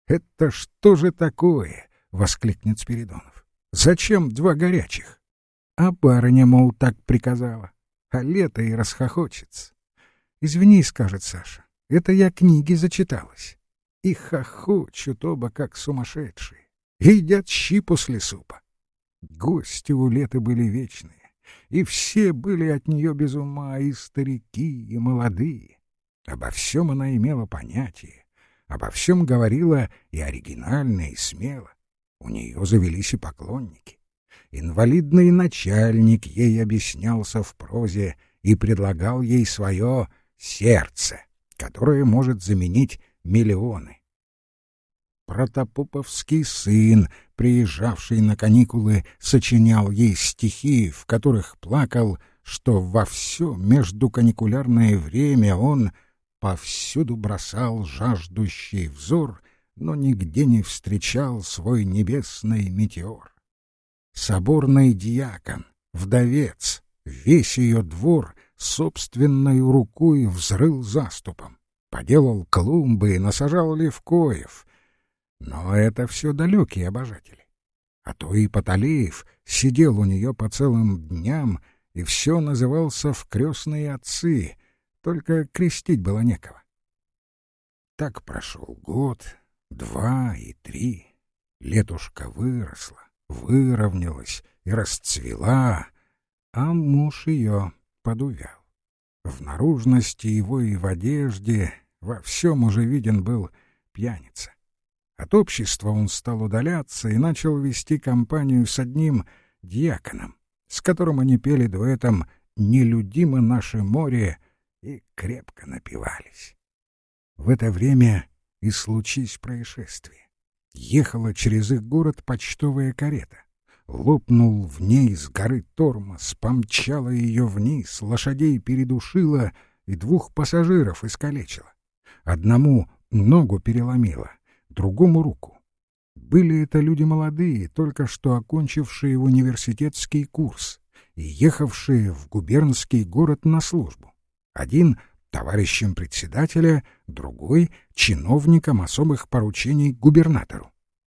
«Это что же такое?» — воскликнет Спиридонов. «Зачем два горячих?» А барыня, мол, так приказала. А лето и расхохочется. «Извини, — скажет Саша, — это я книги зачиталась». И хохочут оба, как сумасшедшие. И едят щи после супа. Гости у Леты были вечные, и все были от нее без ума, и старики, и молодые. Обо всем она имела понятие, обо всем говорила и оригинально, и смело. У нее завелись и поклонники. Инвалидный начальник ей объяснялся в прозе и предлагал ей свое сердце, которое может заменить миллионы. Протопоповский сын, приезжавший на каникулы, сочинял ей стихи, в которых плакал, что во все междуканикулярное время он повсюду бросал жаждущий взор, но нигде не встречал свой небесный метеор. Соборный диакон, вдовец, весь ее двор собственной рукой взрыл заступом, поделал клумбы и насажал левкоев. Но это все далекие обожатели. А то и Паталеев сидел у нее по целым дням и все назывался в крестные отцы, только крестить было некого. Так прошел год, 2 и 3. Летушка выросла, выровнялась и расцвела, а муж ее подувял. В наружности его и в одежде во всем уже виден был пьяница. От общества он стал удаляться и начал вести компанию с одним диаконом, с которым они пели дуэтом «Нелюдимо наше море» и крепко напивались. В это время и случись происшествие. Ехала через их город почтовая карета. Лопнул в ней с горы тормоз, помчала ее вниз, лошадей передушила и 2 пассажиров искалечила. Одному ногу переломила, другому руку. Были это люди молодые, только что окончившие университетский курс и ехавшие в губернский город на службу. Один — товарищем председателя, другой — чиновником особых поручений губернатору.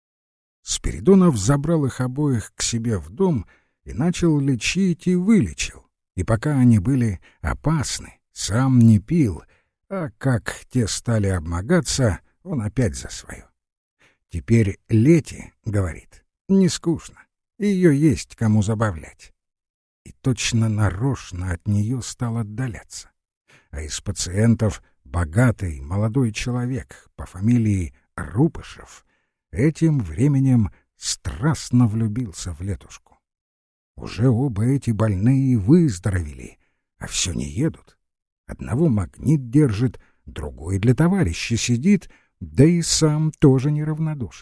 Спиридонов забрал их обоих к себе в дом и начал лечить и вылечил. И пока они были опасны, сам не пил, а как те стали обмогаться, он опять за свое. Теперь Лете, говорит, не скучно, ее есть кому забавлять. И точно нарочно от нее стал отдаляться. А из пациентов богатый молодой человек по фамилии Рупышев этим временем страстно влюбился в Летушку. Уже оба эти больные выздоровели, а все не едут. Одного магнит держит, другой для товарища сидит, да и сам тоже неравнодушен.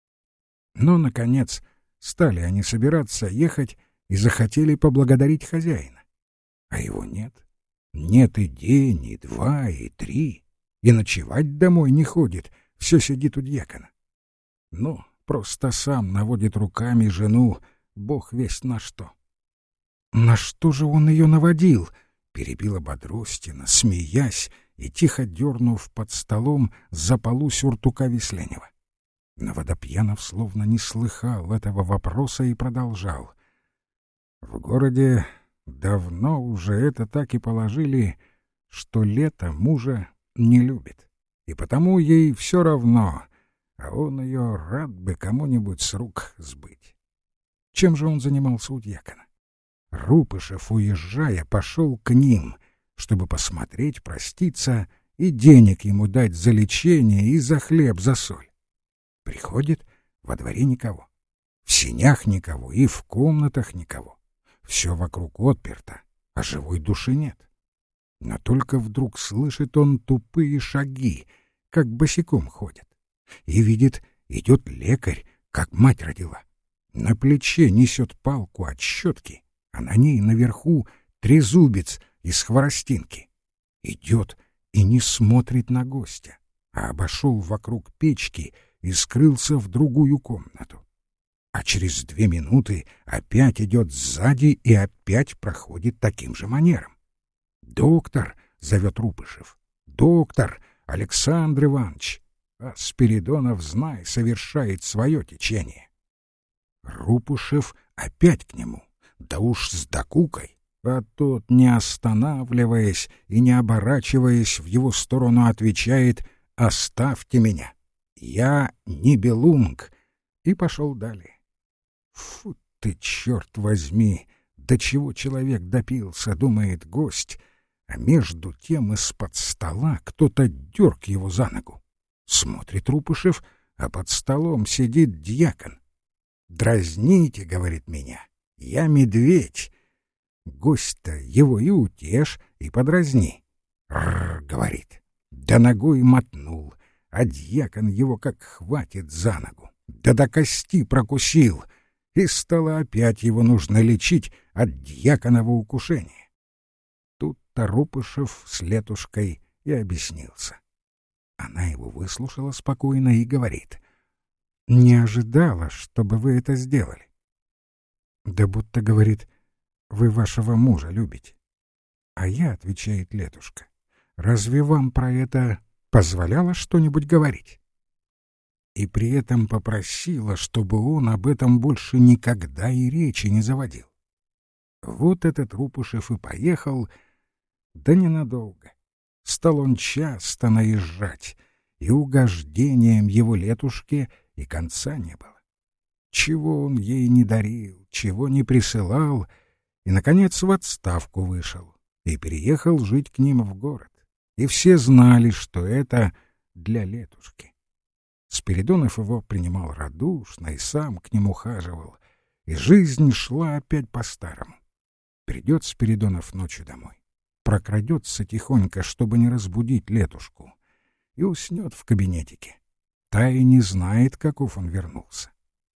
Но, наконец, стали они собираться ехать и захотели поблагодарить хозяина. А его нет. Нет и день, и 2, и 3. И ночевать домой не ходит, все сидит у дьякона. Ну, просто сам наводит руками жену, бог весть на что. «На что же он ее наводил?» — перебила Бодростина, смеясь и тихо дернув под столом за полу сюртука Весленева. Но Водопьянов словно не слыхал этого вопроса и продолжал. В городе давно уже это так и положили, что Лето мужа не любит, и потому ей все равно, а он ее рад бы кому-нибудь с рук сбыть. Чем же он занимался у дьякона? Рупышев, уезжая, пошел к ним, чтобы посмотреть, проститься и денег ему дать за лечение и за хлеб, за соль. Приходит, во дворе никого, в сенях никого и в комнатах никого. Все вокруг отперто, а живой души нет. Но только вдруг слышит он тупые шаги, как босиком ходят, и видит, идет лекарь, как мать родила. На плече несет палку от щетки, а на ней наверху трезубец из хворостинки. Идет и не смотрит на гостя, а обошел вокруг печки и скрылся в другую комнату. А через 2 минуты опять идет сзади и опять проходит таким же манером. «Доктор!» — зовет Рупышев. «Доктор! Александр Иванович!» а Спиридонов, знай, совершает свое течение. Рупушев опять к нему, да уж с докукой, а тот, не останавливаясь и не оборачиваясь в его сторону, отвечает: «Оставьте меня, я не Белунг», и пошел далее. Фу ты, черт возьми, до чего человек допился, думает гость, а между тем из-под стола кто-то дерг его за ногу. Смотрит Рупушев, а под столом сидит дьякон. «Дразните, — говорит, — меня, я медведь». Гость-то его и утешь, и подразни. «Рррр, — говорит, — да ногой мотнул, а дьякон его как хватит за ногу, да до кости прокусил, и стало опять его нужно лечить от дьяконова укушения». Тут-то Рупушев с Летушкой и объяснился. Она его выслушала спокойно и говорит: «Не ожидала, чтобы вы это сделали». «Да будто, — говорит, — вы вашего мужа любите». «А я, — отвечает Летушка, — разве вам про это позволяло что-нибудь говорить?» И при этом попросила, чтобы он об этом больше никогда и речи не заводил. Вот этот Рупушев и поехал, да ненадолго. Стал он часто наезжать, и угождением его Летушке и конца не было. Чего он ей не дарил, чего не присылал, и, наконец, в отставку вышел и переехал жить к ним в город. И все знали, что это для Летушки. Спиридонов его принимал радушно и сам к нему ухаживал, и жизнь шла опять по-старому. Придет Спиридонов ночью домой, прокрадется тихонько, чтобы не разбудить Летушку, и уснет в кабинетике. Та и не знает, каков он вернулся.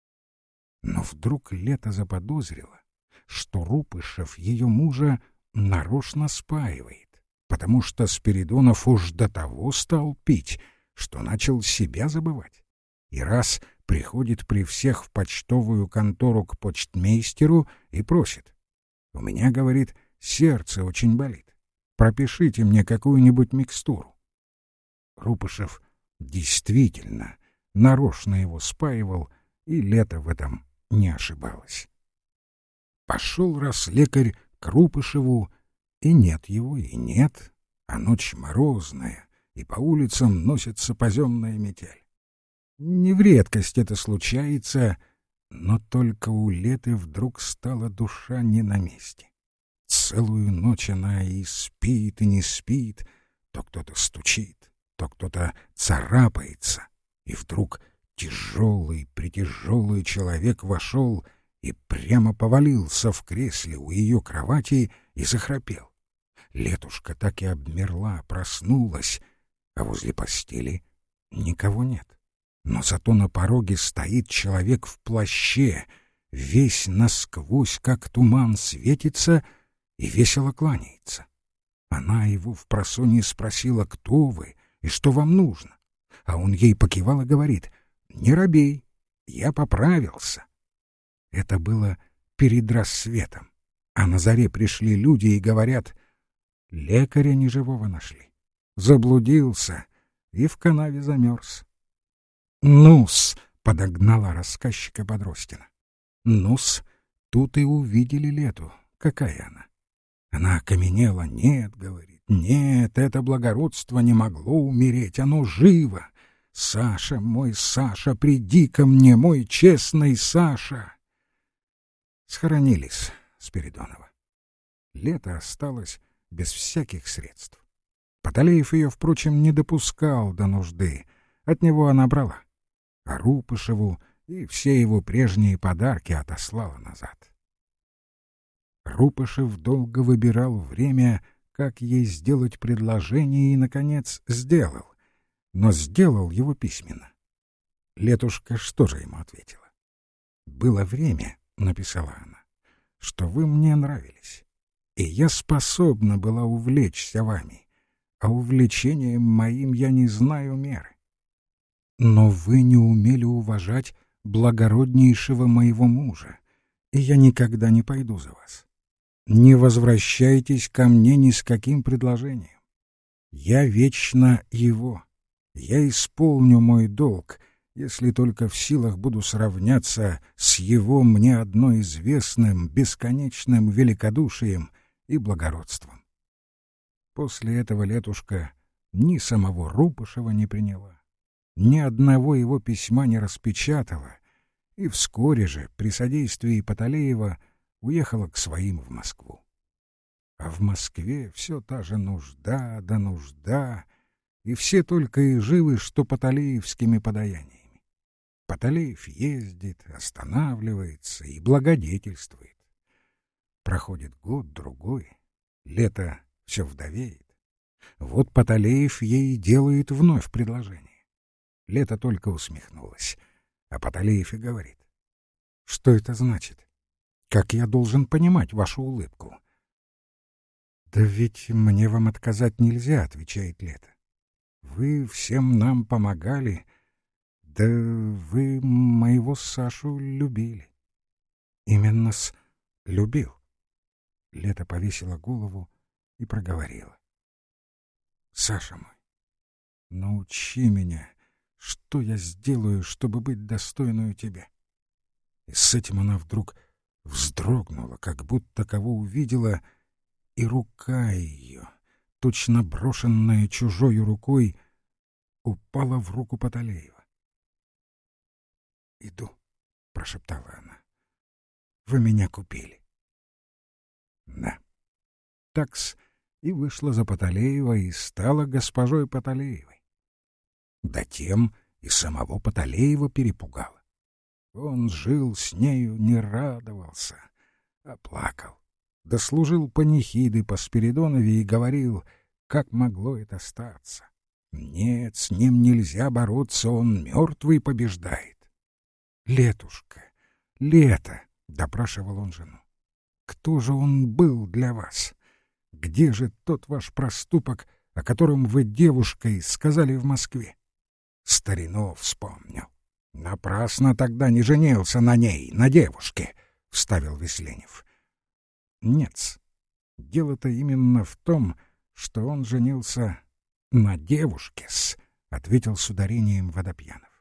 Но вдруг Лета заподозрила, что Рупышев ее мужа нарочно спаивает, потому что Спиридонов уж до того стал пить, что начал себя забывать. И раз приходит при всех в почтовую контору к почтмейстеру и просит: «У меня, — говорит, — сердце очень болит, пропишите мне какую-нибудь микстуру». Рупышев действительно нарочно его спаивал, и Лета в этом не ошибалась. Пошел раз лекарь к Рупышеву, и нет его, и нет, а ночь морозная, и по улицам носится поземная метель. Не в редкость это случается, но только у Леты вдруг стала душа не на месте. Целую ночь она и спит, и не спит, то кто-то стучит, то кто-то царапается, и вдруг тяжелый человек вошел и прямо повалился в кресле у ее кровати и захрапел. Летушка так и обмерла, проснулась, а возле постели никого нет. Но зато на пороге стоит человек в плаще, весь насквозь, как туман, светится и весело кланяется. Она его впросонья спросила: «Кто вы и что вам нужно?» А он ей покивал и говорит: «Не робей, я поправился». Это было перед рассветом, а на заре пришли люди и говорят: лекаря неживого нашли, заблудился и в канаве замерз. «Ну-с», — подогнала рассказчика Бодростина. «Ну-с, тут и увидели Лету. Какая она?» Она окаменела. «Нет, — говорит, — нет, это благородство не могло умереть, оно живо. Саша, мой Саша, приди ко мне, мой честный Саша!» Схоронились Спиридонова. Лета осталась без всяких средств. Паталеев ее, впрочем, не допускал до нужды, от него она брала, а Рупышеву и все его прежние подарки отослала назад. Рупышев долго выбирал время, как ей сделать предложение, и, наконец, сделал, но сделал его письменно. Летушка что же ему ответила? «Было время, — написала она, — что вы мне нравились, и я способна была увлечься вами, а увлечением моим я не знаю меры. Но вы не умели уважать благороднейшего моего мужа, и я никогда не пойду за вас. Не возвращайтесь ко мне ни с каким предложением. Я вечно его, Я исполню мой долг, если только в силах буду сравняться с его мне одно известным бесконечным великодушием и благородством. После этого Летушка ни самого Рупышева не приняла, ни одного его письма не распечатала, и вскоре же, при содействии Паталеева, уехала к своим в Москву. А в Москве все та же нужда да нужда, и все только и живы, что паталеевскими подаяниями. Паталеев ездит, останавливается и благодетельствует. Проходит год-другой, лето все вдовеет. Вот Паталеев ей делает вновь предложение. Лето только усмехнулась, а Паталеев и говорит: «Что это значит? Как я должен понимать вашу улыбку?» «Да ведь мне вам отказать нельзя», — отвечает Лето. «Вы всем нам помогали, да вы моего Сашу любили». «Именно-с, любил». Лето повесила голову и проговорила: «Саша мой, научи меня, что я сделаю, чтобы быть достойную тебя». И с этим она вдруг вздрогнула, как будто кого увидела, и рука ее, точно брошенная чужою рукой, упала в руку Паталеева. «Иду», — прошептала она, — «вы меня купили». Да, такс и вышла за Паталеева и стала госпожой Паталеевой. Да тем и самого Паталеева перепугала. Он жил с нею, не радовался, а плакал. Дослужил панихиды по Спиридонове и говорил, как могло это статься. Нет, с ним нельзя бороться, он мертвый побеждает. «Летушка, Лето», — допрашивал он жену, — «кто же он был для вас? Где же тот ваш проступок, о котором вы девушкой сказали в Москве?» Старину вспомнил. «Напрасно тогда не женился на ней, на девушке», — вставил Весленев. «Нет, дело-то именно в том, что он женился на девушке-с», — ответил с ударением Водопьянов.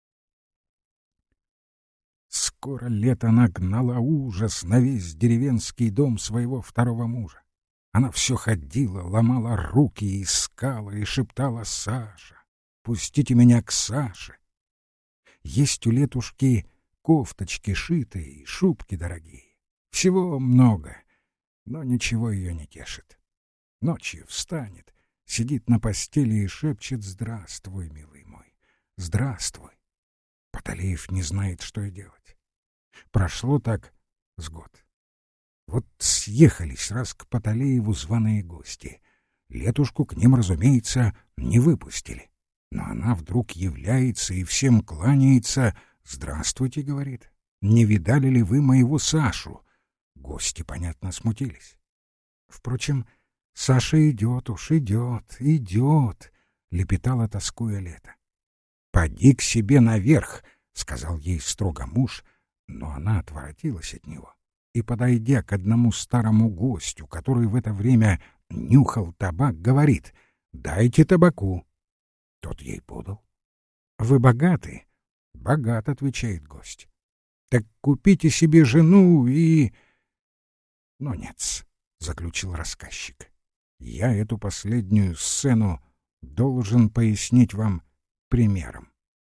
Скоро Лето нагнала ужас на весь деревенский дом своего второго мужа. Она все ходила, ломала руки, искала и шептала: «Саша, пустите меня к Саше». Есть у Летушки кофточки шитые и шубки дорогие. Всего много, но ничего ее не тешит. Ночью встанет, сидит на постели и шепчет: «Здравствуй, милый мой, здравствуй». Паталеев не знает, что и делать. Прошло так с год. Вот съехались раз к Паталееву званые гости. Летушку к ним, разумеется, не выпустили. Но она вдруг является и всем кланяется. «Здравствуйте», — говорит, — «не видали ли вы моего Сашу?» Гости, понятно, смутились. Впрочем, Саша идет уж, идет, — лепетала, тоскуя Лето. «Поди к себе наверх», — сказал ей строго муж, но она отворотилась от него и, подойдя к одному старому гостю, который в это время нюхал табак, говорит: «Дайте табаку». Тот ей подал. «Вы богаты?» «Богат», — отвечает гость. «Так купите себе жену и...» «Ну нет», — заключил рассказчик, — «я эту последнюю сцену должен пояснить вам примером».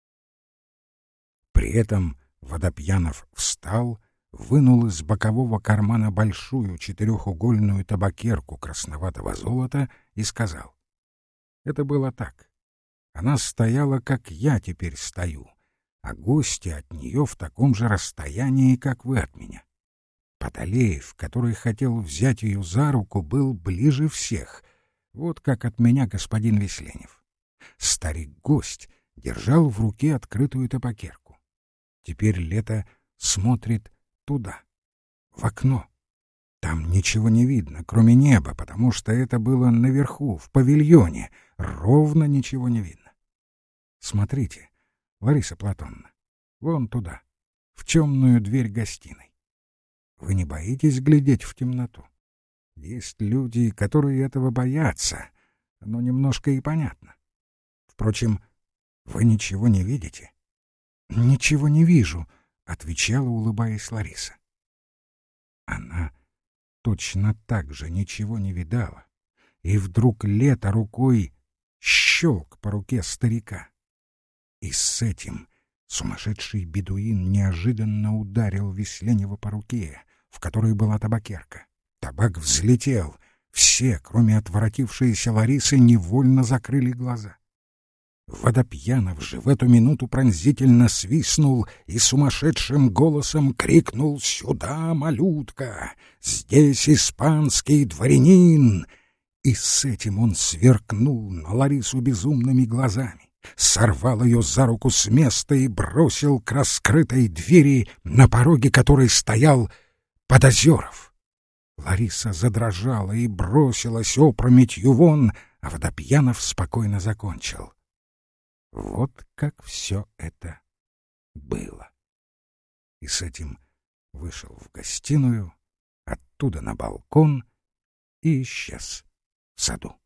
При этом Водопьянов встал, вынул из бокового кармана большую четырехугольную табакерку красноватого золота и сказал: «Это было так. Она стояла, как я теперь стою, а гости от нее в таком же расстоянии, как вы от меня. Паталеев, который хотел взять ее за руку, был ближе всех, вот как от меня господин Весленев. Старик-гость держал в руке открытую табакерку. Теперь Лето смотрит туда, в окно. Там ничего не видно, кроме неба, потому что это было наверху, в павильоне, ровно ничего не видно. Смотрите, Лариса Платоновна, вон туда, в темную дверь гостиной. Вы не боитесь глядеть в темноту? Есть люди, которые этого боятся, но немножко и понятно. Впрочем, Вы ничего не видите? Ничего не вижу, отвечала, улыбаясь, Лариса. Она точно так же ничего не видала, и вдруг Лето рукой щелк по руке старика. И с этим сумасшедший бедуин неожиданно ударил Весленева по руке, в которой была табакерка. Табак взлетел. Все, кроме отворотившейся Ларисы, невольно закрыли глаза. Водопьянов же в эту минуту пронзительно свистнул и сумасшедшим голосом крикнул: «Сюда, малютка! Здесь испанский дворянин!» И с этим он сверкнул на Ларису безумными глазами, сорвал ее за руку с места и бросил к раскрытой двери, на пороге которой стоял Подозеров. Лариса задрожала и бросилась опрометью вон, а Водопьянов спокойно закончил: вот как все это было. И с этим вышел в гостиную, оттуда на балкон и исчез в саду.